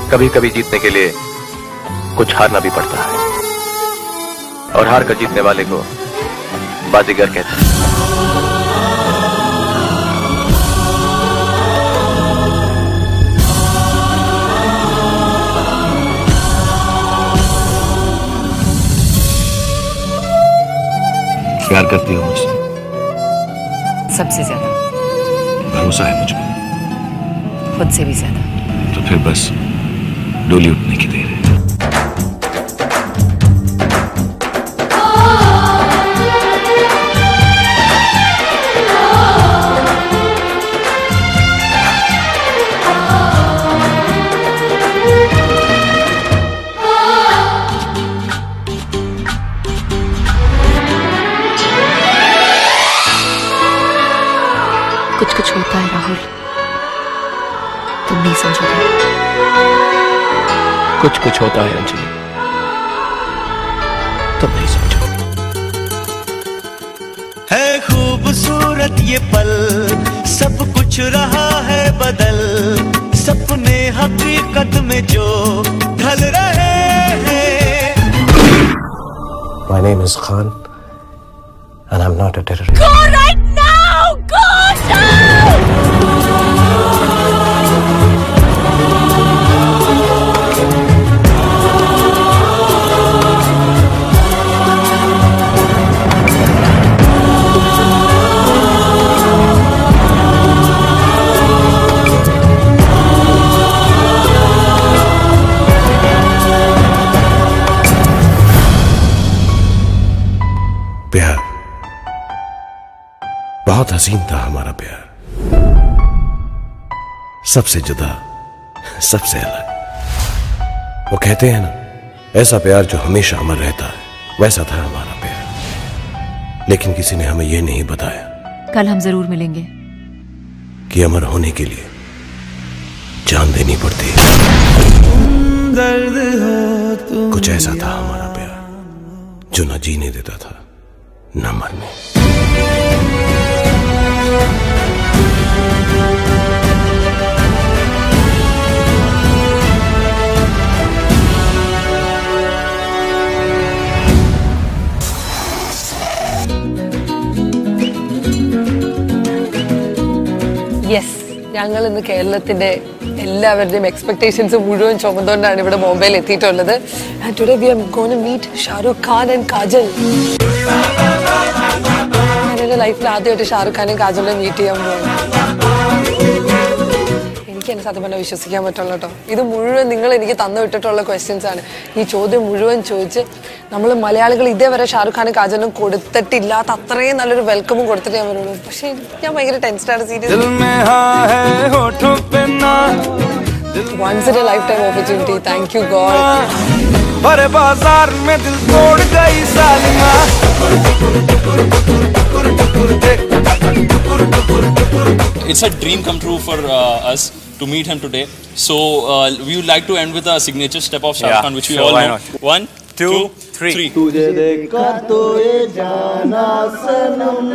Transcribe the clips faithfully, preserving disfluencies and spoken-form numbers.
कभी कभी जीतने के लिए कुछ हारना भी पड़ता है, और हार कर जीतने वाले को बाजीगर कहते हैं। प्यार करती हो मुझसे? सबसे ज्यादा। भरोसा है मुझ पर? खुद से भी ज्यादा। तो फिर बस डोली उठने की देर है। कुछ कुछ होता है राहुल, तुम नहीं समझोगे। कुछ कुछ होता है अंजलि, तुम नहीं समझोगे। है खूबसूरत ये पल, सब कुछ रहा है बदल, सपने हकीकत में जो ढल रहे हैं। My name is Khan and I'm not a terrorist. Go right now! Go now! प्यार बहुत हसीन था हमारा प्यार, सबसे जुदा, सबसे अलग। वो कहते हैं ना, ऐसा प्यार जो हमेशा अमर रहता है, वैसा था हमारा प्यार। लेकिन किसी ने हमें यह नहीं बताया कल हम जरूर मिलेंगे कि अमर होने के लिए जान देनी पड़ती है। दर्द हो तुम। कुछ ऐसा था हमारा प्यार जो न जीने देता था न मरने। യെസ്, ഞങ്ങൾ ഇന്ന് കേരളത്തിന്റെ എല്ലാവരുടെയും എക്സ്പെക്ടേഷൻസ് മുഴുവൻ ചുമന്നുകൊണ്ടാണ് ഇവിടെ ബോംബെയിൽ എത്തിയിട്ടുള്ളത്. And today we are going to meet Shahrukh Khan and Kajol. ഞാൻ എൻ്റെ ലൈഫിൽ ആദ്യമായിട്ട് ഷാരൂഖ് ഖാനെയും കാജലിനെയും മീറ്റ് ചെയ്യാൻ പോകുന്നു. എനിക്ക് എന്നെ സത്യം പറഞ്ഞാൽ വിശ്വസിക്കാൻ പറ്റുള്ളൂ കേട്ടോ. ഇത് മുഴുവൻ നിങ്ങൾ എനിക്ക് തന്നു വിട്ടിട്ടുള്ള ക്വസ്റ്റ്യൻസ് ആണ്. ഈ ചോദ്യം മുഴുവൻ ചോദിച്ച് നമ്മൾ മലയാളികൾ ഇതേവരെ ഷാരൂഖ് ഖാനും കാജലിനും കൊടുത്തിട്ടില്ലാത്ത അത്രയും നല്ലൊരു വെൽക്കമും കൊടുത്തിട്ട് ഞാൻ വരുള്ളൂ. പക്ഷേ ഞാൻ ഭയങ്കര ടെൻഷനാണ്. Serious. Once in a lifetime opportunity. Thank you God. भरे बाजार में दिल तोड़ गई सालिमा. It's a dream come true for uh, us to meet him today. So uh, we would like to end with a signature step of Shah Rukh Khan, which we all know. One, two, three. three. तुझे देखा तो ये जाना सनम,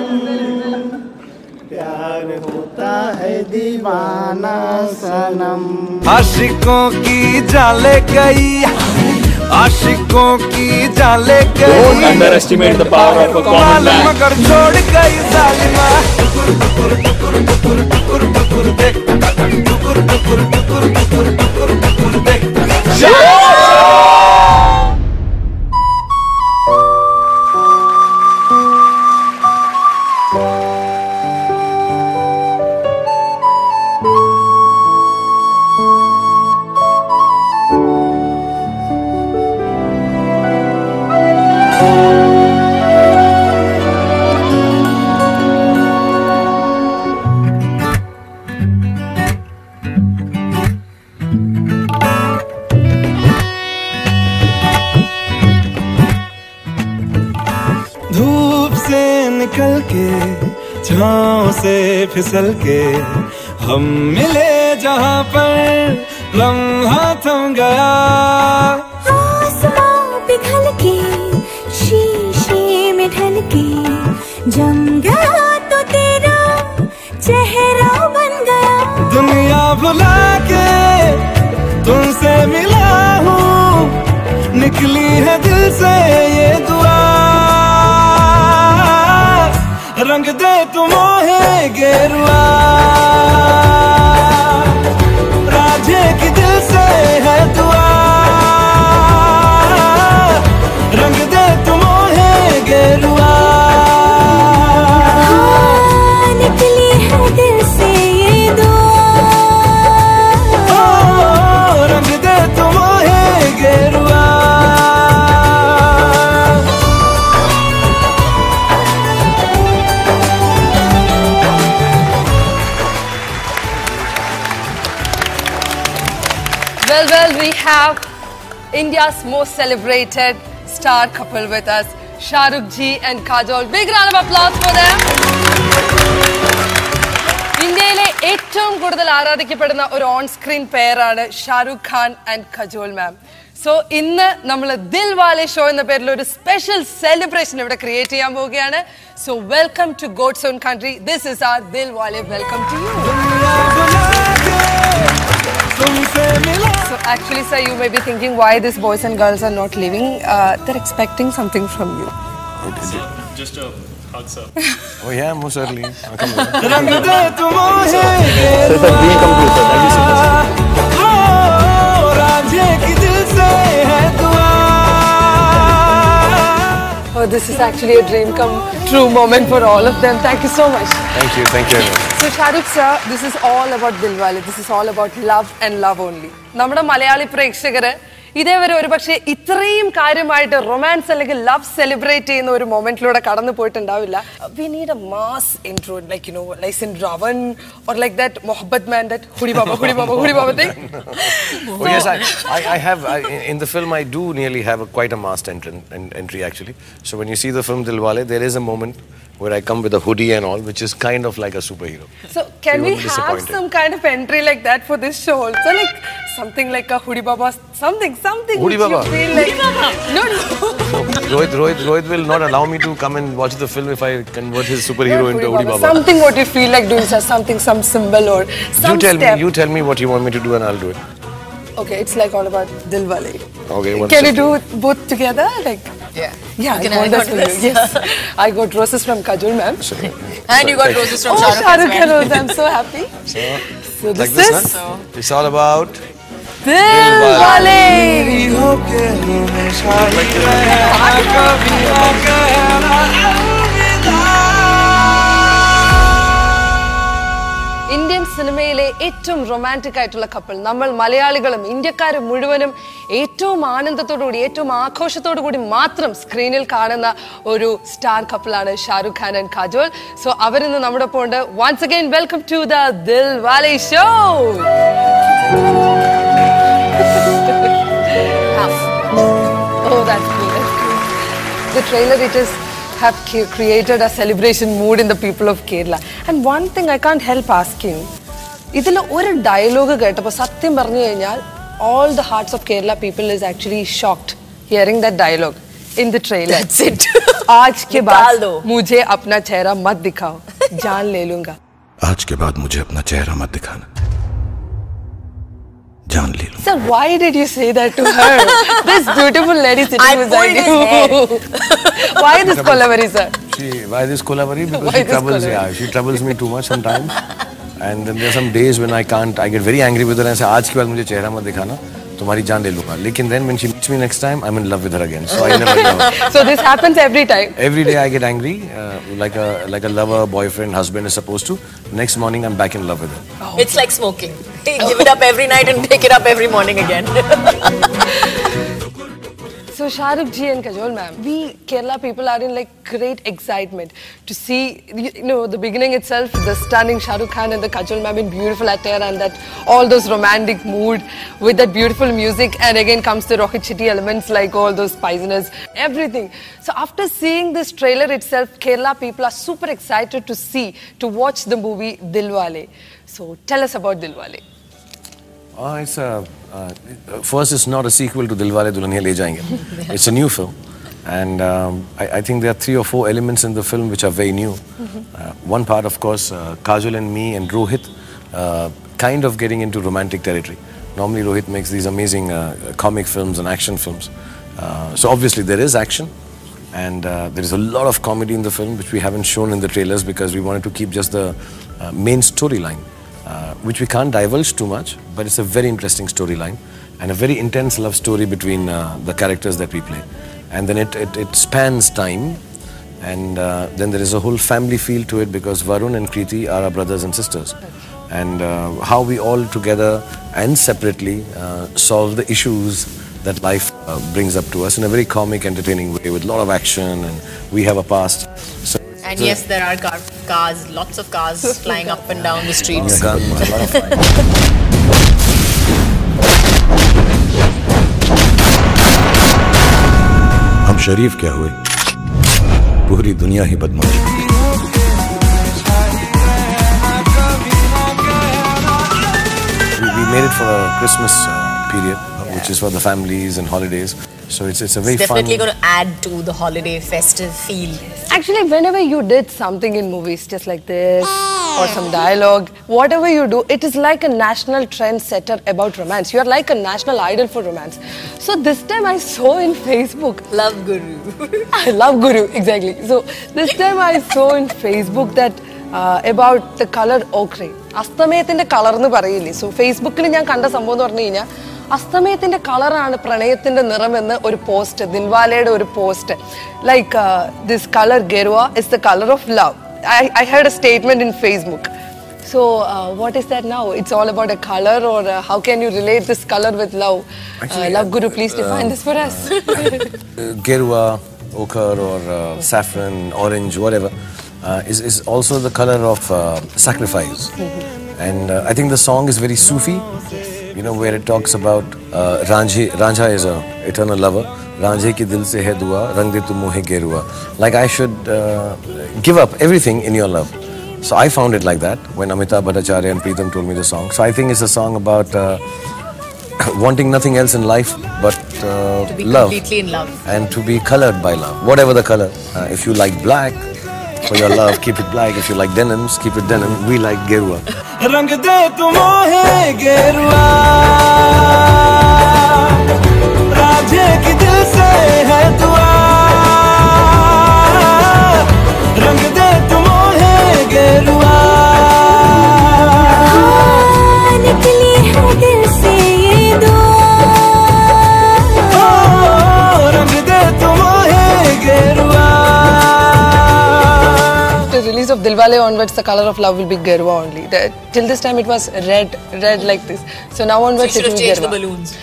प्यार होता है दीवाना सनम. आशिकों की जाले गई, आशिकों की जाले गई. Don't underestimate the power of a common man. मगर छोड़ गई सालिमा. धूप से निकल के, छाँव से फिसल के, हम मिले जहाँ पर लम्हा थम गया. आसमां पिघल के, शीशे में ढल के, जम गया तो तेरा चेहरा बन गया. दुनिया भुला के तुमसे मिला हूँ, निकली है दिल से ये दुआ, रंग दे तुम मोहे गेरुआ, राधे की दिल से है दुआ, रंग दे तुम मोहे गेरुआ, निकली है दिल से ये दुआ, रंग दे तुम मोहे गेरुआ. Well, well, we have India's most celebrated star couple with us, Shah Rukh Ji and Kajol. Big round of applause for them. ഇന്ത്യയിലെ ഏറ്റവും കൂടുതൽ ആരാധിക്കപ്പെടുന്ന ഒരു ഓൺ സ്ക്രീൻ പെയറാണ് Shahrukh Khan and Kajol ma'am. So ഇന്ന് നമ്മൾ ദിൽ വാലെ ഷോ എന്ന പേരിൽ ഒരു സ്പെഷ്യൽ സെലിബ്രേഷൻ ഇവിടെ ക്രിയേറ്റ് ചെയ്യാൻ പോവുകയാണ്. So welcome to God's own country. This is our Dilwale. Welcome to you. So actually, sir, you may be thinking why these boys and girls are not leaving. Uh, they're expecting something from you. Just a hug, sir. Oh yeah, most certainly. रंग दे तुम मोहे गेरुआ, राधे की दिल से है दुआ. Oh, this is actually a dream come true moment for all of them. Thank you so much. Thank you, thank you very much. So Shahrukh sir, this is all about Dilwale. This is all about love and love only. നമ്മുടെ മലയാളി പ്രേക്ഷകര് ഇതേവരെ ഒരു പക്ഷേ ഇത്രയും കാര്യമായിട്ട് romance അല്ലെങ്കിൽ love celebrate ചെയ്യുന്ന ഒരു മൊമെന്റിലൂടെ കടന്നു പോയിട്ടുണ്ടാവില്ല. We need a mass intro like you know like in Ra.One or like that Mohabbat man that Hudi Baba Hudi Baba Hudi Baba thing. Oh yes, I, I, I have I, in the film I do nearly have a, quite a masked entry, entry actually. So when you see the film Dilwale, there is a moment where I come with a hoodie and all, which is kind of like a superhero. So can You we won't be have disappointed. some kind of entry like that for this show also? Like something like a hoodie baba, something, something Hoodie which Baba? you feel like... No, no. Rohit, Rohit, Rohit will not allow me to come and watch the film if I convert his superhero Not into Hoodie Hoodie Baba. Baba. Something what you feel like doing, sir. Something, some symbol or some You tell step. me, you tell me what you want me to do and I'll do it. Okay, it's like all about Dilwale. Okay, one Can you second. do it both together? Like, Yeah. yeah, You can I want I that got for you. this. Yes, I got roses from Kajol, ma'am. And you got roses from Oh, Shah Rukh Shah as Rukh well. Khan, I'm so happy. So, So like this this, is huh? It's all about Dilwale. होके हमेशा ही रहना, कभी ना कहना अलविदा. Indian സിനിമയിലെ ഏറ്റവും romantic ആയിട്ടുള്ള കപ്പിൾ, നമ്മൾ മലയാളികളും ഇന്ത്യക്കാരും മുഴുവനും ഏറ്റവും ആനന്ദത്തോടുകൂടി ഏറ്റവും ആഘോഷത്തോടു കൂടി മാത്രം സ്ക്രീനിൽ കാണുന്ന ഒരു സ്റ്റാർ കപ്പിളാണ് ഷാരൂഖ് ഖാൻ ആൻഡ് കാജോൾ. സോ അവരിന്ന് നമ്മുടെ ഒപ്പം ഉണ്ട്. Once again welcome to the Dilwale show. Oh, that's cool, that's cool. The trailer, it is have created a celebration mood in the people of Kerala. And one thing I can't help asking, ഇതിൽ ഒരു dialogue കേട്ടപ്പോൾ സത്യം പറഞ്ഞു കഴിഞ്ഞാൽ all the hearts of Kerala people is actually shocked hearing that dialogue in the trailer. That's it. आज के निकाल बाद दो. मुझे अपना चेहरा मत दिखाओ, जान ले लूंगा. आज के बाद मुझे अपना चेहरा मत दिखाना, जान ले लूं. Sir, why did you say that to her? This beautiful lady sitting I beside pulled you. Why this collaboration, sir? She, why this collaboration? Because Why she this troubles, collaboration? yeah, she troubles me too much sometimes. And then there are some days when I can't, I get very angry with her and say, आज के बाद मुझे चेहरा मत दिखाना, तुम्हारी जान ले लूंगा. लेकिन then when she meets me next time, I'm in love with her again. So I never know. So this happens every time. Every day I get angry, uh, like a like a lover, boyfriend, husband is supposed to. Next morning I'm back in love with her. It's like smoking. Give it up every night and take it up every morning again. So Shahrukh ji and Kajol ma'am, we Kerala people are in like great excitement to see, you know, the beginning itself, the stunning Shahrukh Khan and the Kajol ma'am in beautiful attire and that all those romantic mood with that beautiful music, and again comes the Rohit Shetty elements like all those spiciness, everything. So after seeing this trailer itself, Kerala people are super excited to see, to watch the movie Dilwale. So tell us about Dilwale. Oh, it's a, uh, first, it's not a sequel to Dilwale Dulhaniya Le Jayenge. It's a new film. And um, I, I think there are three or four elements in the film which are very new. Mm-hmm. uh, one part, of course, uh, Kajol and me and Rohit uh, kind of getting into romantic territory. Normally Rohit makes these amazing uh, comic films and action films. Uh, so obviously there is action, and uh, there is a lot of comedy in the film which we haven't shown in the trailers because we wanted to keep just the uh, main storyline, uh, which we can't divulge too much, but it's a very interesting storyline and a very intense love story between uh, the characters that we play. And then it, it, it spans time, and uh, then there is a whole family feel to it because Varun and Kriti are our brothers and sisters. And uh, how we all together and separately uh, solve the issues that life uh, brings up to us in a very comic, entertaining way with a lot of action, and we have a past. So and yes, there are car cars, lots of cars flying up and down the streets. Guns, a lot of fun. हम शरीफ क्या हुए, पूरी दुनिया ही बदमाश। We made it for a Christmas uh, period, yeah. which is for the families and holidays. So it's it's a very it's definitely fun. going to add to the holiday festive feel. Actually, whenever you did something in movies, just like this, or some dialogue, whatever you do, it is like a national trendsetter about romance. You are like a national idol for romance. So this time I saw in Facebook. Love Guru. I love Guru, exactly. So this time I saw in Facebook that uh, about the color ochre. Astamayatinte color nu parayille. So Facebook il njan kanda sambhavam nu parnu kayna അസ്തമയത്തിന്റെ കളറാണ് പ്രണയത്തിന്റെ നിറമെന്ന് ഒരു post, ദിൽവാലയുടെ ഒരു post. Like this colour Gerua is the colour of love. I heard a statement in Facebook. So uh, what is that now? It's all about a color, or uh, how can you relate this color with love? Actually, uh, love Guru, please define uh, this for us. Gerua, ochre, or uh, saffron, orange, whatever, uh, is, is also the color of uh, sacrifice. Mm-hmm. And uh, I think the song is very Sufi. You know, where it talks about uh, Ranjhe, Ranjha is an eternal lover. Ranjhe ki dil se hai dua, rang de tu mohe gerua. Like I should uh, give up everything in your love. So I found it like that when Amitabh Bhattacharya and Preetham told me the song. So I think it's a song about uh, wanting nothing else in life but uh, to be love. completely in love. And to be colored by love, whatever the color. Uh, if you like black, for your love, keep it black. If you like denims, keep it denim. We like gerua. रंग दे तू मोहे गेरुआ, राजे की दिल से है दुआ, रंग दे तू मोहे गेरुआ, निकली है दिल से ये दुआ, रंग दे तू मोहे गेरुआ. The release of Dilwale onwards, the color of love will be Gerwa only. The, till this time it was red, red like this. So now onwards so you it will be change Gerwa. the balloons.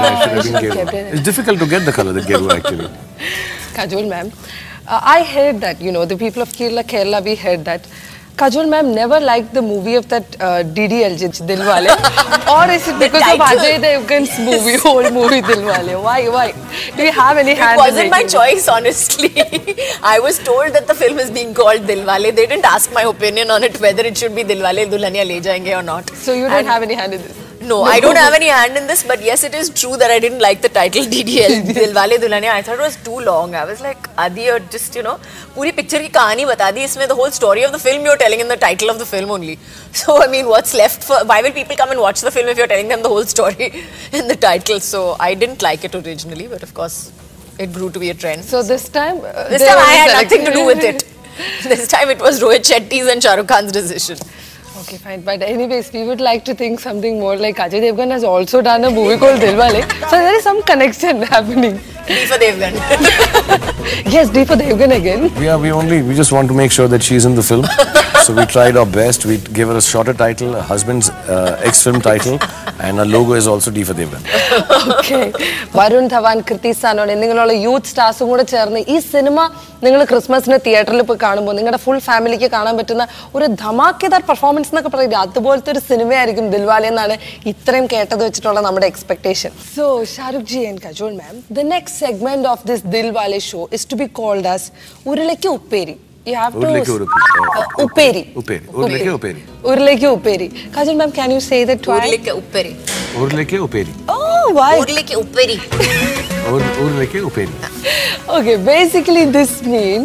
Yeah, it's difficult to get the color, the gerua actually. Kajol ma'am, uh, I heard that, you know, the people of Kerala, Kerala, we heard that Kajol ma'am never liked the movie of that uh, D D L J, Dilwale. Or is it because of Ajay Devgan's movie, whole movie Dilwale? Why, why? Do you have any hand It wasn't my choice, honestly. I was told that the film is being called Dilwale. They didn't ask my opinion on it, whether it should be Dilwale Dulhaniya Le Jayenge or not. So you don't and have any hand in this? No, no, I don't have any hand in this, but yes, it is true that I didn't like the title D D L, Dilwale Dulhaniya. I thought it was too long. I was like, Adi, you're just, you know, puri picture ki kahani bata di, isme the whole story of the film you're telling in the title of the film only. So, I mean, what's left for, why will people come and watch the film if you're telling them the whole story in the title? So, I didn't like it originally, but of course, it grew to be a trend. So this time... Uh, this time I had nothing to do with it. This time it was Rohit Shetty's and Shah Rukh Khan's decision. Okay, fine. But anyways, we would like to think something more like Ajay Devgan has also done a movie called Dilwale. So there is some connection happening. D for Devgan. Yes, D for Devgan again. We are, we only, we just want to make sure that she's in the film. So we tried our best. We gave her a shorter title, a husband's uh, ex-film title, and our logo is also D for Devgan. Okay. Varun Dhawan, Kriti Sanon, ningalulla youth stars kuda chernu ee cinema ningal Christmas ne theatre il poi കാണുമ്പോൾ നിങ്ങളുടെ full family ക്ക് കാണാൻ പറ്റുന്ന ഒരു ധമാക്കേദാർ performance എന്നൊക്കെ പറയുന്നത് അതുപോലത്തെ ഒരു സിനിമ ആയിരിക്കും ദിൽവാലെ എന്നാണ് ഇത്രയും കേട്ടത് വെച്ചിട്ടുള്ള നമ്മുടെ expectation. So Shahrukh ji and Kajol ma'am, the next segment of this Dilwale show is to be called as Urulekku Upperi. You have to Urulekku uh, Upperi. Upperi. Urulekku Upperi. Urulekku Upperi. Kajol ma'am, can you say that twice? Urulekku Upperi. Urulekku Upperi. Oh, why? Urulekku Upperi. Urulekku Upperi. Okay, basically this means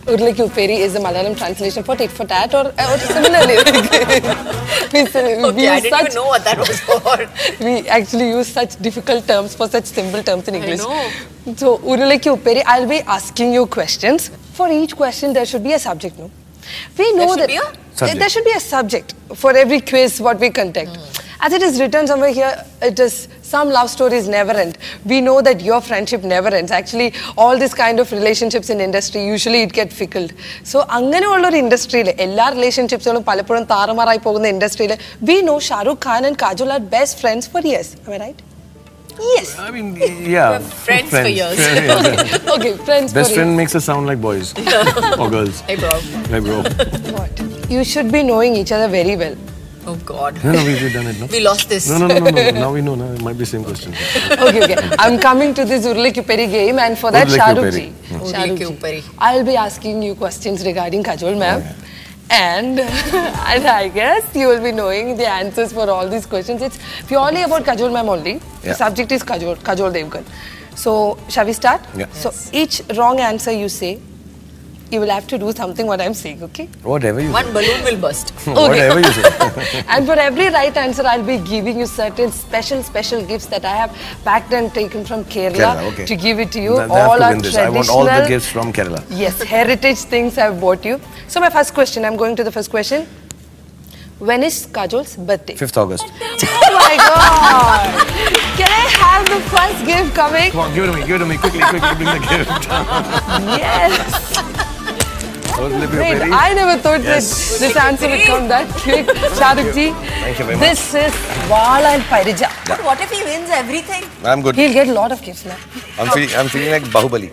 Urulekki Upperi is the Malayalam translation for tit for tat or, or similarly. we, we Okay, I didn't such, even know what that was for. We actually use such difficult terms for such simple terms in English. I know. So, Urulekki Upperi, I'll be asking you questions. For each question, there should be a subject, no? We know There should that be a subject. there should be a subject for every quiz what we conduct. Hmm. As it is written somewhere here, it is some love stories never end. We know that your friendship never ends. Actually, all this kind of relationships in industry, usually it get fickled. So, അങ്ങനെയുള്ള ഒരു ഇൻഡസ്ട്രിയിൽ എല്ലാ റിലേഷൻഷിപ്സുകളും പലപ്പോഴും താറുമാറായി പോകുന്ന ഇൻഡസ്ട്രിയിൽ we know Shah Rukh Khan and Kajol are best friends for years. Am I right? Yes. I mean, yeah. We're friends for years. Yeah. Okay, friends Best for friend years. makes us sound like boys or girls. Hey bro. Hey bro. What? You should be knowing each other very well. Oh God. No, no, we've done it, no? We lost this. No, no, no, no, no. Now we know, now it might be same question. Okay, okay. I'm coming to this Urulekki Upperi game, and for that, Urulekki Shah Rukh Upperi. ji. Hmm. Shah Rukh Urulekki ji. Upperi. I'll be asking you questions regarding Kajol ma'am. And, and I guess you will be knowing the answers for all these questions. It's purely about Kajol ma'am only. The Yeah. subject is Kajol, Kajol Devgan. So, shall we start? Yeah. So, each wrong answer you say, you will have to do something what I'm saying, okay? Whatever you One balloon will burst. say. Whatever you say. And for every right answer, I'll be giving you certain special, special gifts that I have packed and taken from Kerala, Kerala, okay. to give it to you. They- they have all to our win this. traditional, I want all the gifts from Kerala. yes, heritage things I've bought you. So my first question, I'm going to the first question. When is Kajol's birthday? fifth August. Oh my God! Can I have the first gift coming? Come on, give it to me, give it to me. Quickly, quickly, bring the gift. Yes. Urulekki Wait, Upperi. I never thought Yes. that this answer would come that quick. Shah Rukh ji, Thank you very much. this is Vala and Parija. But what if he wins everything? I'm good. He'll get a lot of gifts now. I'm feeling, I'm feeling like Bahubali.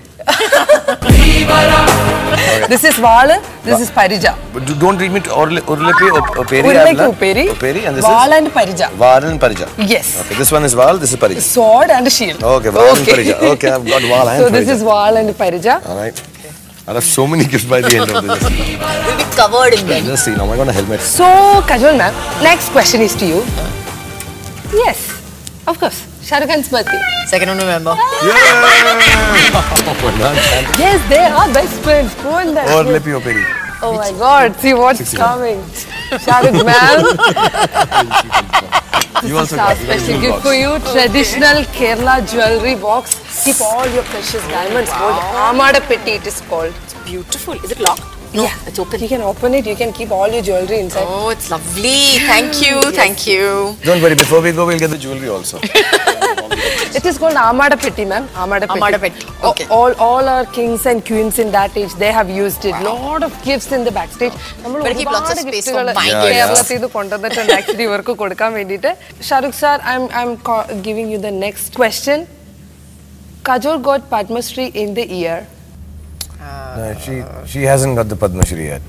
This is Vala, this is Parija. But do- don't read me to Urle- Urulekki Up- Upperi. Urulekki I've learned. Upperi, Upperi, and this Vala is and Parija. Val and Parija. Yes. Okay, this one is Val, this is Parija. Sword and shield. Okay, Val and Parija. Okay, I've got Val and So this Parija. is Vala and Parija. All right. I'll have so many gifts by the end of this. We'll be covered in them. Just see, now I got a helmet. So, Kajol ma'am, next question is to you. Yes, of course. Shah Rukh Khan's birthday. Second of November. Yes, they are best friends. Go on that. Urulekki Upperi. Oh my God, see what's sixty-one. coming. Shah Rukh ma'am. You also Our got you got a special blue gift box. for you, traditional Kerala jewelry box. Keep all your precious diamonds. Gold. Amada Petti it is called. Beautiful. Is it locked? No, Yeah, it's open. You can open it, you can keep all your jewelry inside. Oh, it's lovely. Thank you. Thank you. Don't worry, before we go, we'll get the jewelry also. It is called Amada Petti, ma'am. Amada Petti. Amada Petti, O- okay. All, all our kings and queens in that age, they have used it. Lot of gifts in the backstage. നമ്മൾ Better keep lots of ഒരുപാട് space for ഗിഫ്റ്റുകൾ my gifts. കേരളത്തിൽ നിന്ന് കൊണ്ടുവന്നിട്ടുണ്ട് actually ഇവർക്ക് കൊടുക്കാൻ വേണ്ടിയിട്ട്. Shahrukh sir, I'm I'm co- giving you the next question. Kajol got Padma Shri in the year. No, she she hasn't got the Padma Shri yet.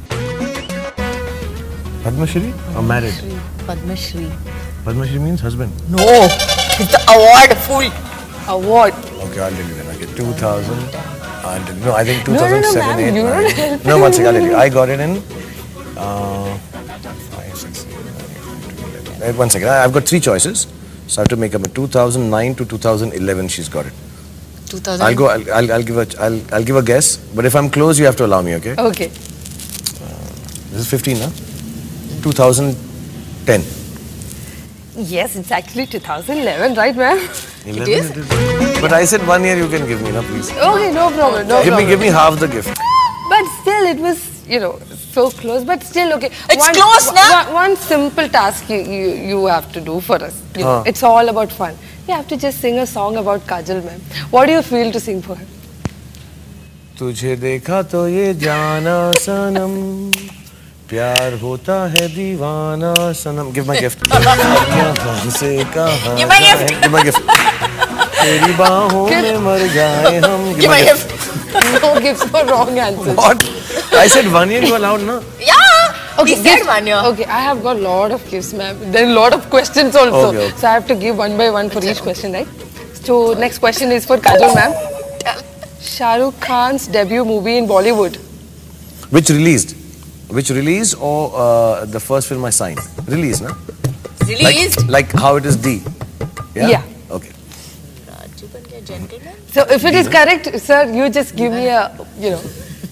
Padma Shri or married? Padma Shri. Padma Shri means husband. No. It's the award, fool. Award. Okay, I'll tell you then. Okay, two thousand. I'll tell you. No, I think two No, no, thousand no, seven, ma'am, eight, you nine. don't help No, me. one second. I'll tell you. I got it in. Uh, five, six, eight, nine, ten, eleven. Wait, one second. I- I've got three choices, so I have to make up. two thousand nine to two thousand eleven, she's got it. two thousand. I'll go. I'll, I'll, I'll give a. I'll, I'll give a guess. But if I'm close, you have to allow me. Okay. Okay. This is fifteen, huh? two thousand ten. Yes, it's actually two thousand eleven, right, ma'am? eleven is? it is. But I said one year you can give me, na please. Okay, no problem, no Give me, problem. give me half the gift. But still, it was, you know, so close. But still, okay. It's close, na? One, one simple task you, you, you have to do for us. You know, Huh. it's all about fun. You have to just sing a song about Kajal, ma'am. What do you feel to sing for her? तुझे देखा तो ये जाना सनम प्यार होता है दीवाना सनम. Give my gift. यहाँ से कहाँ Give my gift. जाएं? Give my gift. तेरी बाहों में मर जाए हम. Give my gift. No gifts for wrong answers. What? I said one year you allowed, na? Yeah. Okay, we said gift- one year. Okay, I have got lot of gifts, ma'am. Then lot of questions also. Okay, okay. So I have to give one by one for each question, right? So next question is for Kajol, ma'am. Shah Rukh Khan's debut movie in Bollywood. Which released? Which released or uh, the first film I signed? Released, na? Released. Like, like how it is D. Yeah. Yeah. Okay. Raju Ban Gaya Gentleman. So if it is correct, sir, you just give me a, you know,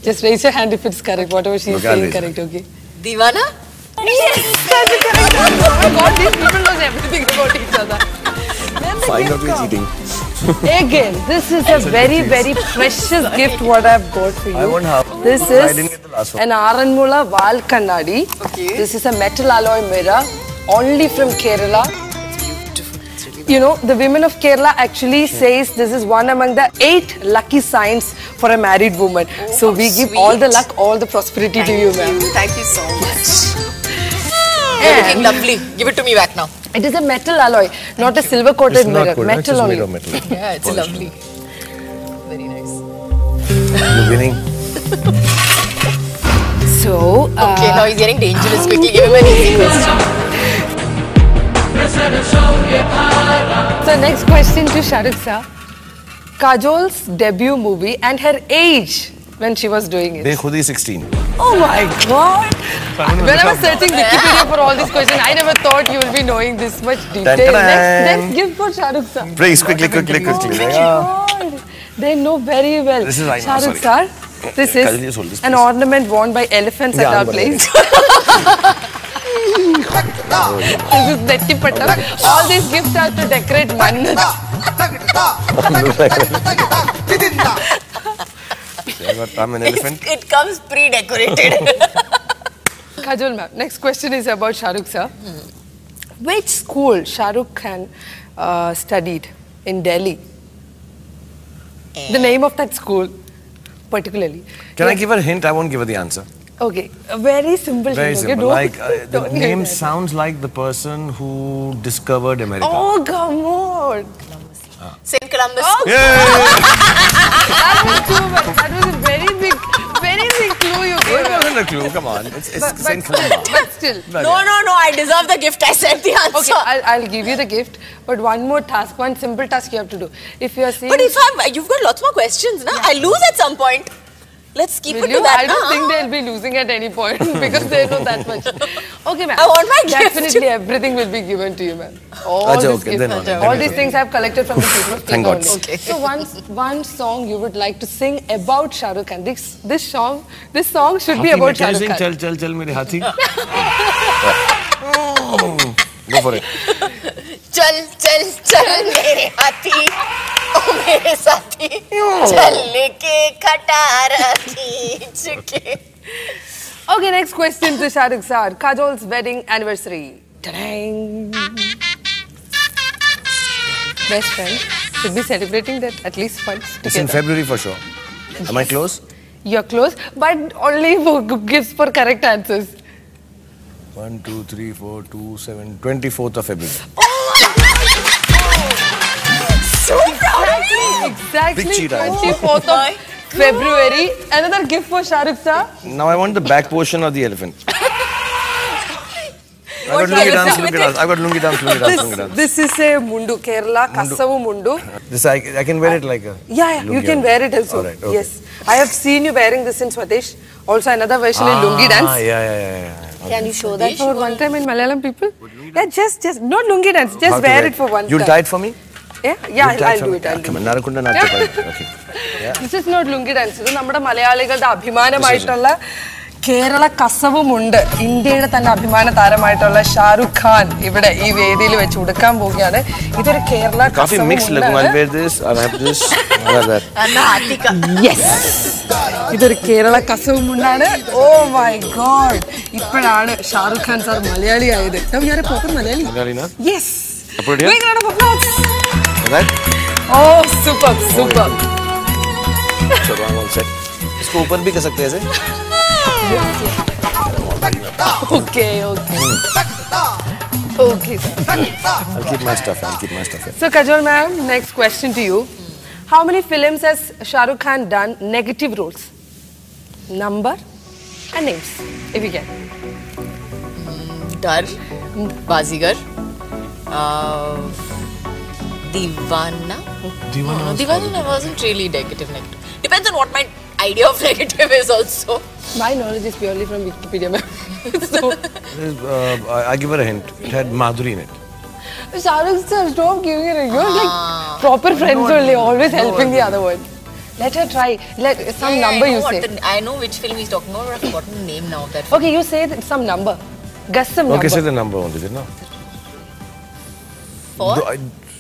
Just raise your hand if it's correct. Whatever she's Okay, I'll saying, raise correct. Okay. Deewana? Yes, that's the correct answer. Oh my God, these people know everything about each other. Find out who's cheating. Again, this is a very, very precious gift what I've got for you. I won't have. This I is didn't get the last one. an Aranmula Val Kannadi. Okay. This is a metal alloy mirror, only from Kerala. You know, the women of Kerala actually says this is one among the eight lucky signs for a married woman. Oh, so we give sweet. all the luck, all the prosperity Thank to you, ma'am. Thank you so much. You're looking lovely. Give it to me back now. It is a metal alloy, not a silver coated It's not mirror. cold, Metal it's only. made of metal. Yeah, it's Polished. lovely. Very nice. You're winning. So, uh, Okay, now he's getting dangerous. Quickly give him an easy question. so next question to Shah Rukh sir. Kajol's debut movie and her age when she was doing it. They khud hi sixteen. Oh my God! When I was searching Wikipedia for all these questions, I never thought you will be knowing this much detail. Dun-dun-dun. Next, next gift for Shah Rukh sir. Please, quickly, quickly, quickly. Yeah. God, they know very well. This is right Shah now, Rukh sir. This Kajal, just is hold this, an please. ornament worn by elephants Yeah, at our I'm place. This is Netti Patta. All these gifts are to decorate Mannat. I'm an elephant. It's, it comes pre-decorated. Kajol ma'am, next question is about Shah Rukh sir. Which school Shah Rukh Khan uh, studied in Delhi? The name of that school, particularly. Can I give her a hint? I won't give her the answer. Okay, a very simple Very hint. simple. Okay? Like, uh, the don't name get that. sounds like the person who discovered America. Oh, come on. Saint Columbus. Oh, that was too much. That was a very big, very big clue you It gave us. wasn't a clue, come on. It's, it's But, Saint but, Columba. but still. No, no, no. I deserve the gift. I said the answer. Okay, I'll, I'll give you the gift, but one more task, one simple task you have to do. If you are seeing... But if I'm, you've got lots more questions, na? I lose at some point. Let's keep Will it you? to that. I don't na? think they'll be losing at any point because they know that much. Okay, ma'am. I want my gift. Definitely everything will be given to you, ma'am. All, Acha, these, okay, gifts, then okay, all then these okay. things I've collected from the people of Thank Kenya God. only. Okay. So one, one song you would like to sing about Shah Rukh Khan. This, this song, this song should be about Shah Can you Rukh sing Khan. Chal Chal Chal Mere Hathi? Go for it. चल चल चल मेरे हाथी ओ मेरे साथी चल लेके खटारा खींच के. Okay, next question to Shah Rukh sir. Kajol's wedding anniversary. Ta-dang. Best friend should be celebrating that at least once It's in together. February for sure. Am I close? You're close, but only for gifts for correct answers. One, two, three, four, two, seven, twenty-fourth of February. So proud of you. Exactly Big cheetah. twenty-fourth Oh my of February. Another gift for Shah Rukh sir. Now I want the back portion of the elephant. I What got lungi is dance, it lungi with dance. I got lungi dance, lungi dance, lungi dance. This, this is a mundu, Kerala Kasavu mundu. This I, I can wear it like a. Yeah, yeah, you lungi can on. wear it also. All right, okay. Yes, I have seen you wearing this in Swadesh. Also another version in lungi Ah, dance. yeah, yeah, yeah, yeah. Can you show that for one time in Malayalam people? Yeah, just, just, not lungi dance, just How to wear it for one You'll time. tie it for me? Yeah, yeah, You'll I'll, tie it I'll for do me? it. I'll Come do on, it. Narakunda Natya. Okay. Yeah. This is not lungi dance. ഇത് നമ്മുടെ മലയാളികളുടെ അഭിമാനമായിട്ടുള്ള കേരള കസവുമുണ്ട്. ഇന്ത്യയുടെ തന്നെ അഭിമാന താരമായിട്ടുള്ള ഷാരൂഖ് ഖാൻ ഇവിടെ ഈ വേദിയിൽ വെച്ച് ഉടുക്കാൻ പോവുകയാണ്. ഇതൊരു Kerala Coffee mixed look. I'll wear this. I'll have this. I'll have that. And the hathi ka. Yes. ഇതൊരു കേരള കസവുമുണ്ടാണ്. Oh my God. ഇപ്പോഴാണ് ഷാരൂഖ് ഖാൻ സാർ മലയാളി ആയത്. Proper Malayali. Malayali na? Yes. Approve it? Big round of applause. Right? Oh, super, super. चलो I'm all set. इसको ऊपर भी कर सकते हैं ऐसे? Okay, okay. Okay, sir. I'll keep my stuff. I'll keep my stuff here. So, Kajol ma'am, next question to you. How many films has Shah Rukh Khan done negative roles? Number and names, if you can. Dar, Bazigar, uh, Deewana. Deewana No, was Deewana wasn't really negative. Negative. Depends on what my idea of negative is also. My knowledge is purely from Wikipedia, ma'am. So, Uh, I, I give her a hint. It had Madhuri in it. Shah Rukh sir, stop giving it. You're like proper friends only, always helping the other one. Let her try. Let some Yeah, yeah, number I know you what say. the- I know which film he's talking about, but I've forgotten the name now of that. Okay, you say th- some number. Guess some Okay, number. say the number only, then, no? Four? Do I-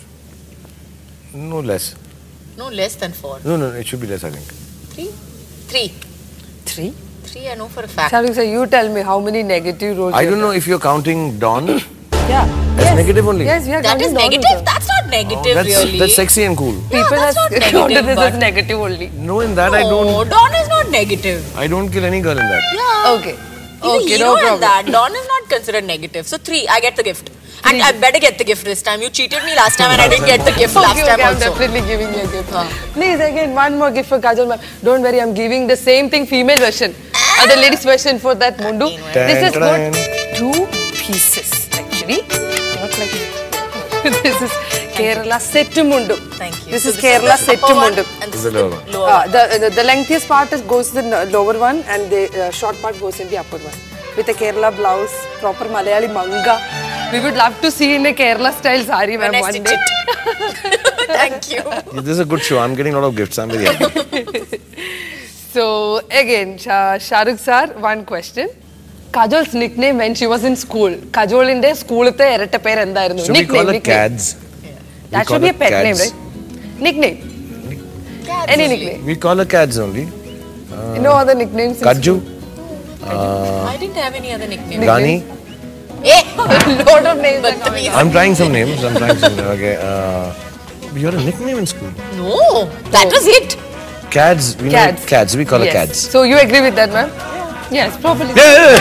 No less. No, less than four. No, no, it should be less, I think. Three? Three. Three. Three, I know for a fact. Shahrukh sir, you tell me how many negative roles. I you don't know have if you're counting Dawn. done. Yeah. As yes. negative only? Yes, we are That is counting Dawn negative? also. That's not negative, that's, really. that's sexy and cool. People that's have not counted negative, this but- as negative only. No, in that I No, don't. Dawn is not negative. I don't kill any girl in that. Yeah. Okay. He's Okay, a no hero in problem. that. Dawn is not considered negative. So three, I get the gift. And I better get the gift this time. You cheated me last time and I didn't get the gift last Okay, time okay, I'm also. definitely giving you a gift. Huh. Please, again, one more gift for Kajol ma'am. Don't worry, I'm giving the same thing, female version. Uh, the ladies version for that Mundu. This is got two pieces, actually. Not like this is Kerala set Mundu. Thank you. This So is Kerala the set upper one Mundu. and this The is the lower one. lower Uh, one. the, the the lengthiest part is goes to the lower one and the uh, short part goes in the upper one. With a Kerala blouse, proper Malayali manga. We would love to see in a Kerala style sari ma'am When I one stitch day. it. Thank you. This is a good show. I'm getting a lot of gifts. I'm very happy. So again, Shah, Shahrukh sir, one question. Kajol's nickname when she was in school. Kajol in the school te erata per endairunnu. So we Nickname, call her nickname. Cads. That call should be a her pet Cads. name, right? Nickname. Cats Any only. nickname. We call her Cads only. No other nicknames. in Kaju, I didn't have any other nickname. Gani. Eh! school. Lot of names. But are the coming. reason- I'm trying some names. I'm trying some names. Okay. Uh, you had a nickname in school. No, that was it. Cads. We know Cads. Cads. We call her Yes. Cads. So you agree with that, ma'am? Yes, properly.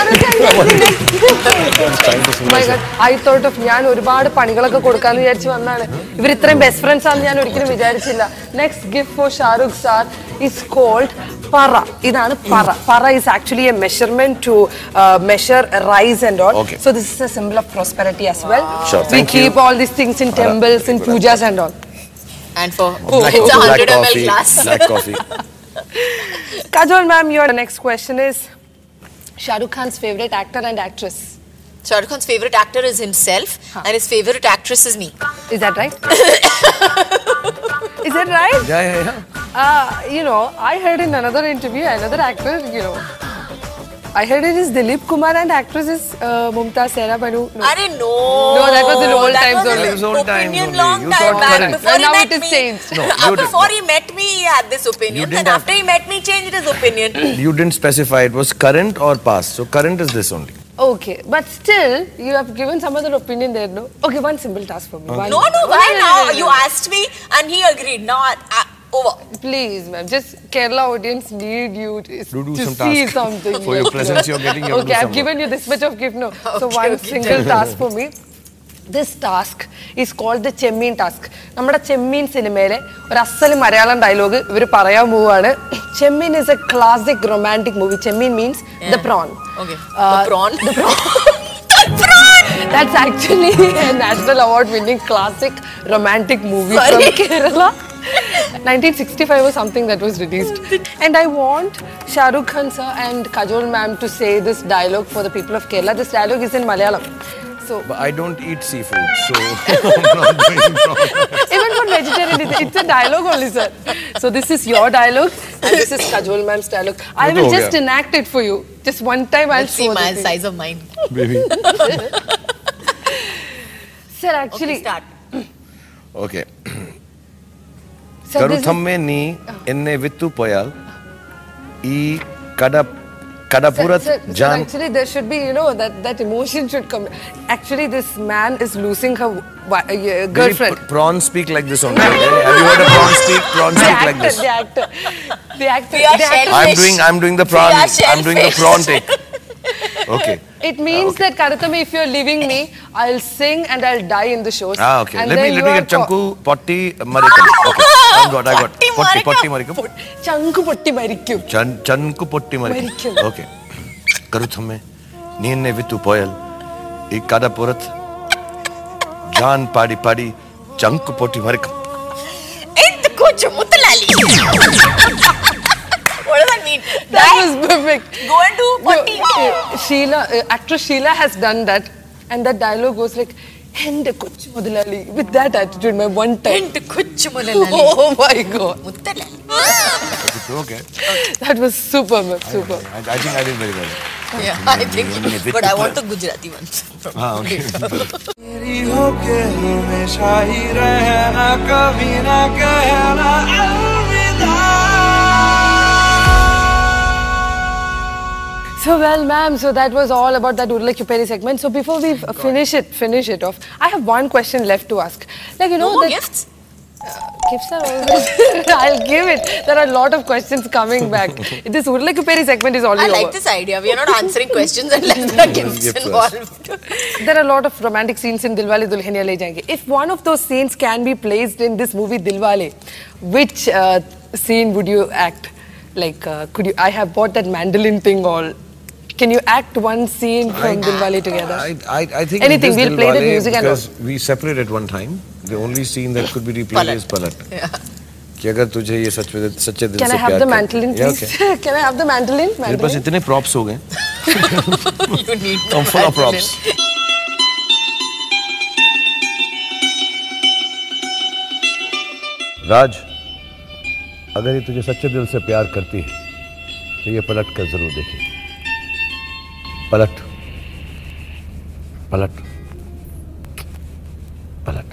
My God, I thought of ഞാൻ ഒരുപാട് പണികളൊക്കെ കൊടുക്കാന്ന് വിചാരിച്ചു വന്നാണ് ഇവർ ഇത്രയും best friends ആണെന്ന് ഞാൻ ഒരിക്കലും വിചാരിച്ചില്ല next gift for Shahrukh sir is called para ഇതാണ് പറ പറ is actually a measurement to uh, measure rice and all. Okay. So this is a symbol of prosperity as well. Sure, We thank you. keep all these things in temples, in pujas and all. And for Black, it's a black hundred milliliter coffee. glass. Black coffee. Kajol ma'am, your next question is Shah Rukh Khan's favorite actor and actress. Shah Rukh Khan's favorite actor is himself, and his favorite actress is me. Is that right? Is that right? Yeah, yeah, yeah. Uh, you know, I heard in another interview, another actor, you know, I heard it is Dilip Kumar and actress is uh, Mumtaz Sera Banu. No. I didn't know. No, that was in old That times was only. his It was old times opinion only. long You time thought back. correct. Before And he now met it is me, changed. No, Uh, you did- before he met me, he had this opinion. You Then didn't have- after he met me, changed his opinion. You didn't specify it was current or past. So current is this only. Okay, but still, you have given some other opinion there, no? Okay, one simple task for me. One- No, no, why no, no, now? no, no, You no. asked me, and he agreed. Now, I, I, over. Please, ma'am, just Kerala audience need you to, To do to some see task. something. For your yes, presence no. you're getting, you have to Okay, do I've some given you this much of gift, no. So Okay, one okay. single task for me. This task is called the Chemmeen task. നമ്മുടെ ചെമ്മീൻ സിനിമയിലെ ഒരു അസൽ Malayalam dialogue ഇവർ പറയാൻ പോവാണ്. ചെമ്മീൻ is a classic romantic movie. Chemmeen means the prawn. Okay. Uh, the prawn. The prawn. the prawn! That's actually a national award winning classic romantic movie Sorry. from Kerala. nineteen sixty-five was something that was released. And I want Shah Rukh Khan sir and Kajol ma'am to say this dialogue for the people of Kerala. This dialogue is in Malayalam. So But I don't eat seafood, so I'm not doing problem. even for vegetarian, it's, it's a dialogue only, sir. So this is your dialogue and this is Kajol ma'am's dialogue. I Wo to will ho just gaya. enact it for you. Just one time I'll Let's see show my the thing. size of mine. Baby. Sir, actually, Okay, start. Okay. sir, this is, Karuthamme ni enne vittu poyal ee kada kadapurat Sir, sir, sir, jan. actually, there should be, you know, that, that emotion should come. Actually, this man is losing her wi- uh, Baby, girlfriend. pr- prawns speak like this only. Okay? Have you heard a prawn speak? Prawns The speak actor, like this. the actor, the actor, We are the actor. shellfish. I'm doing I'm doing the prawn. We are I'm doing the shellfish. prawn take. Okay. It means that Karuthame, if you're leaving me, I'll sing and I'll die in the shows. Ah, okay. And Let me then let you me are get Chanku Potti Marikam. Okay. I got I got Potti Potti Marikam. Potti Marikam. co- ചങ്ക് പൊട്ടി മരിക്കും. Chan Chanku Potti Marikam. Marikam. Okay. Karuthamme ni enne vittu poyal ee kadapurat jan padi padi Chanku Potti Marikam. Ain't kuch mutalali. What does that mean? That Die? was perfect. Go into potty. No, uh, Sheila, uh, actress Sheila has done that, and that dialogue goes like, "Ende kochu mudalali," with that attitude, my one time. Ain't kuch Oh my God. Okay. That was super, man. Super. I, I think I did very well. Yeah, I think. But I want the Gujarati ones. Ah, okay. तेरी होके हमेशा ही रहना कभी ना कहना अलविदा. So well, ma'am, so that was all about that Urla Kuperi segment. So before we f- finish it, finish it off, I have one question left to ask. Like, you know, No more that- gifts? Gifts are always. I'll give it. There are a lot of questions coming back. This Urla Kuperi segment is already I like over. this idea. We are not answering questions unless there are gifts Gifts involved. There are a lot of romantic scenes in Dilwale Dulhaniya Le Jayenge. If one of those scenes can be placed in this movie Dilwale, which uh, scene would you act? Like, uh, could you? I have bought that mandolin thing all. Can you act one scene from Dilwale together? I, I, I think Anything, this we'll play the Dilwale, music and all. because we separated one time. The only scene that could be replayed Palat. is Palat. Yeah. कि अगर तुझे ये सच में सच्चे दिल Can से I have प्यार the कर- mandolin, Yeah, please? okay. Can I have the mandolin? मेरे पास mandolin? इतने props हो गए. You need the I'm full of mandolin. props. राज, अगर ये तुझे सच्चे दिल से प्यार करती है, तो ये पलट कर जरूर देखिए. पलट, पलट, पलट.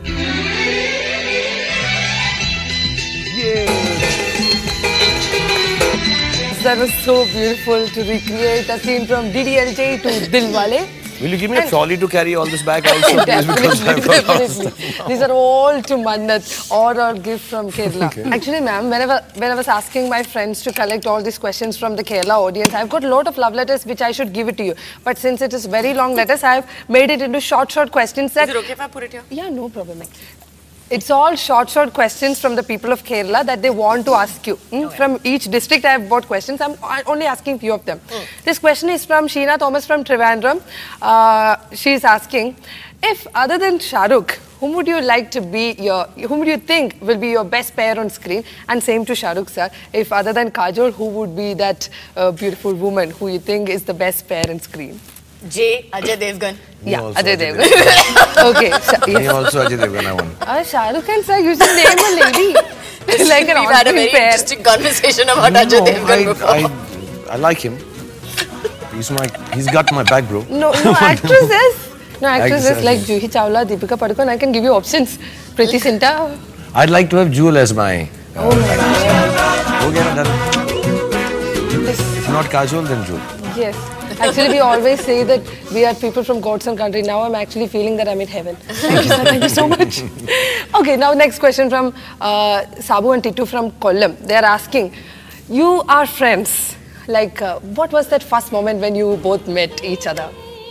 That was so beautiful to recreate a scene from D D L J to Dilwale. Will you give me a And- trolley to carry all this back also? Please, because Definitely, I've got lots. definitely. These are all to Mannat or a gift from Kerala. Actually, ma'am, whenever when I was asking my friends to collect all these questions from the Kerala audience, I've got a lot of love letters which I should give it to you. But since it is very long letters, I've made it into short, short questions that. Is it okay if I put it here? Yeah, no problem. ma'am. It's all short, short questions from the people of Kerala that they want to ask you. Hmm? From each district, I have brought questions. I'm I- only asking few of them. This question is from Sheena Thomas from Trivandrum. Uh, she's asking, if other than Shah Rukh, whom would you like to be your, whom would you think will be your best pair on screen? And same to Shah Rukh, sir. If other than Kajol, who would be that uh, beautiful woman who you think is the best pair on screen? J. Ajay Devgan. Yeah, also Ajay Ajay Devgan. Okay, Shah- Me yes. also Ajay Devgan, I want. Uh, Shah Rukh and sir, you should name a lady. like an We've had a on-screen very pair. interesting conversation about Ajay No, Devgan before. I, I, I like him. He's my, he's got my back, bro. No, no, actresses. No, actresses Actresses. like Juhi Chawla, Deepika Padukone. I can give you options. Preeti Zinta. I'd like to have Jewel as my. Oh my God. Ho gaya na, done. If not Kajol, then Jewel. Yes. Actually, we always say that we are people from God's own country. Now I'm actually feeling that I'm in heaven. Thank you, sir. Thank you so much. Okay, now next question from uh, Sabu and Titu from Kollam. They are asking, you are friends. Like, uh, what was that first moment when you both met each other?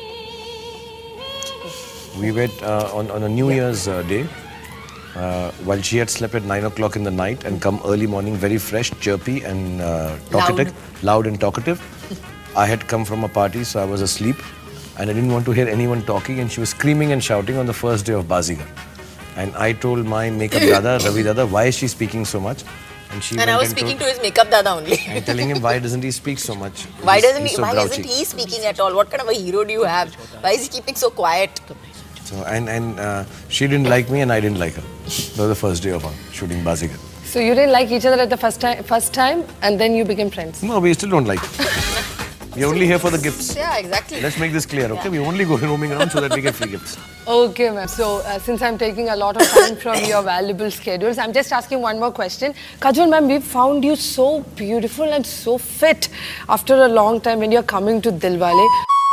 We met uh, on, on a New Year's uh, day. Uh, while she had slept at nine o'clock in the night and come early morning very fresh, chirpy and uh, talkative, loud. loud and talkative. I had come from a party, so I was asleep and I didn't want to hear anyone talking, and she was screaming and shouting on the first day of Bazigar. And I told my makeup dada, Ravi dada, why is she speaking so much? And she And went I was and speaking told, to his makeup dada only. and telling him, why doesn't he speak so much? Why He's- doesn't he's he? so Why grouchy. isn't he speaking at all? What kind of a hero do you have? Why is he keeping so quiet? So, and and uh, she didn't like me and I didn't like her. That was the first day of our shooting Bazigar. So you didn't like each other at the first time, first time, and then you became friends. No, we still don't like. We're only here for the gifts. Yeah, exactly. Let's make this clear, okay? We only go roaming around so that we get free gifts. Okay, ma'am. So, uh, since I'm taking a lot of time from your valuable schedules, I'm just asking one more question. Kajol, ma'am, we found you so beautiful and so fit after a long time when you're coming to Dilwale.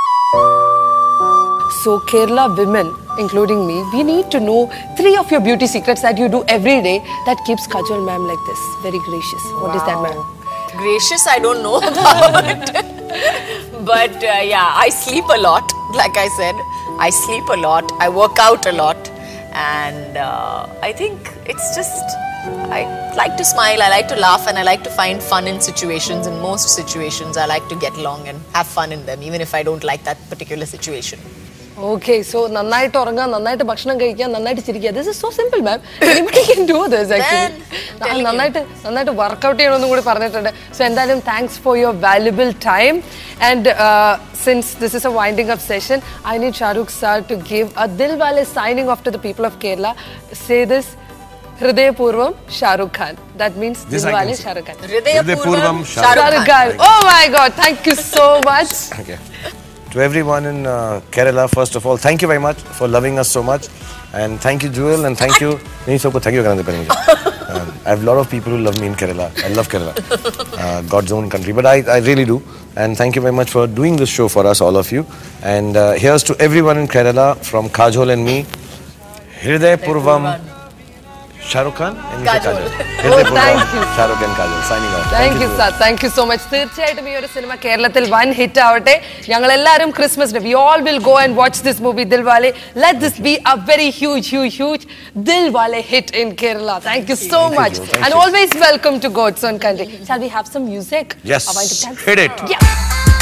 So, Kerala women, including me, we need to know three of your beauty secrets that you do every day that keeps Kajol, ma'am, like this. Very gracious. What is that, ma'am? Gracious, I don't know about. But uh, yeah, I sleep a lot. Like I said, I sleep a lot. I work out a lot. And uh, I think it's just, I like to smile, I like to laugh, and I like to find fun in situations. In most situations, I like to get along and have fun in them, even if I don't like that particular situation. Okay, so നന്നായിട്ട് ഉറങ്ങാൻ, നന്നായിട്ട് ഭക്ഷണം കഴിക്കാൻ, നന്നായിട്ട് ചിരിക്കുക. This is so simple, ma'am. Anybody can do this actually. telling you. നന്നായിട്ട് നന്നായിട്ട് workout ചെയ്യണമെന്നും കൂടി പറഞ്ഞിട്ടുണ്ട്. So എന്തായാലും thanks for your valuable time. And uh, since this is a winding up session, I need Shah Rukh sir to give a Dilwale signing off to the people of Kerala. Say this. Hridayapurvam Shahrukh Khan. That means Dilwale Shahrukh Khan. Hridayapurvam Shahrukh Khan. Oh my God! Thank you so much. Okay. To everyone in uh, Kerala, first of all, thank you very much for loving us so much, and thank you, Jewel, and thank you. नहीं सबको thank you करना पड़ेगा मुझे. I have a lot of people who love me in Kerala. I love Kerala, uh, God's own country, but I I really do. And thank you very much for doing this show for us, all of you. And uh, here's to everyone in Kerala, from Kajol and me. Hridayapurvam Shahrukh Khan and Kajol. Oh, thank you. Shahrukh and Kajol signing off. Thank you, sir. Thank you so much. തീർച്ചയായിട്ടും ഈ ഒരു cinema കേരളത്തിൽ വൻ hit ആവട്ടെ. ഞങ്ങൾ എല്ലാവരും ക്രിസ്മസിന് we all will go and watch this movie Dilwale. Let this be a very huge, huge, huge Dilwale hit in Kerala. Thank you so Thank much. you, thank and you. always welcome to God's own country. Shall we have some music? Yes. I want to dance. Hit it. Yeah.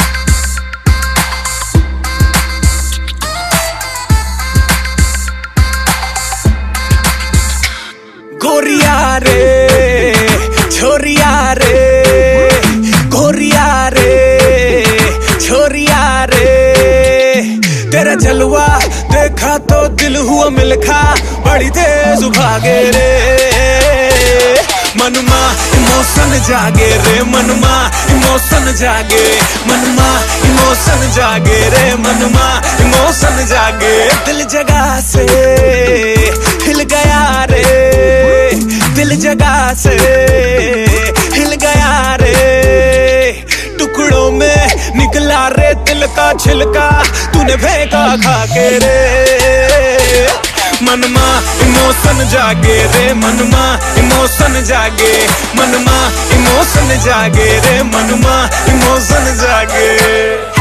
गोरिया रे छोरिया रे गोरिया रे छोरिया रे तेरा जलवा देखा तो दिल हुआ मिलखा बड़ी तेज भागे रे मनमा इमोशन जागे रे मनमा इमोशन जागे मनमा इमोशन जागे रे मनमा इमोशन जागे दिल जगह से हिल गया रे दिल जगह से हिल गया रे टुकड़ों में निकला रे दिल का छिलका तूने फेंका खा के रे मनमा इमोशन जागे रे मनमा इमोशन जागे मनमा इमोशन जागे रे मनमा इमोशन जागे